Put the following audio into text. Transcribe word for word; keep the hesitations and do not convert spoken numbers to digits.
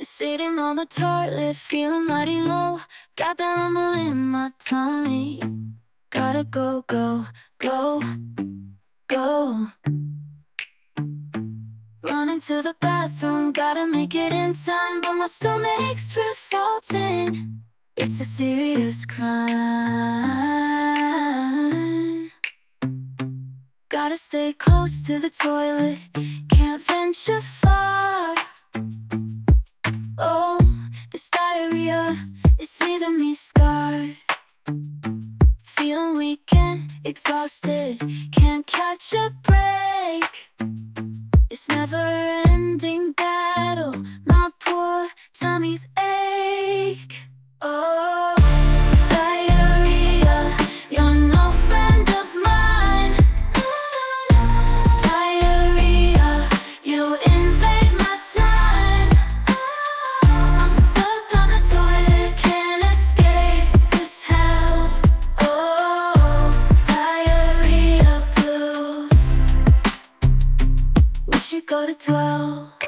Sitting on the toilet, feeling mighty low. Got that rumble in my tummy. Gotta go, go, go, go. Running to the bathroom, gotta make it in time, but my stomach's revolting. It's a serious crime. Gotta stay close to the toilet, can't venture far. Oh, this diarrhea, it's leaving me scarred. Feeling weak and exhausted, can't catch a break. This never-ending battle, my poor tummy's ache. Oh, diarrhea, you're no friend of mine. Diarrhea, you invade my time. I'm stuck on the toilet, can't escape this hell. Oh, diarrhea blues. We should go to twelve.